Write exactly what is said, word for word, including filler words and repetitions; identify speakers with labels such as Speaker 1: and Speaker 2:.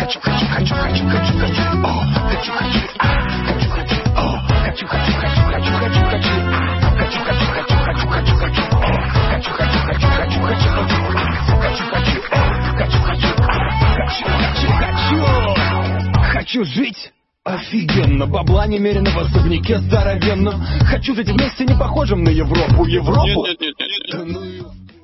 Speaker 1: хочу, хочу, хочу, хочу, хочу, хочу, о, хочу, хочу, а, хочу, хочу, о, хочу, хочу, хочу, хочу, хочу, хочу, а, хочу, хочу, хочу, хочу, хочу, хочу, о, хочу, хочу, хочу, хочу, хочу, хочу, а, хочу, хочу, о, хочу, хочу, а, хочу, хочу, хочу, хочу жить офигенно, бабла немерено в особняке здоровенном. Хочу жить вместе, не похожим на Европу, Европу.
Speaker 2: Нет, нет, нет, нет, нет.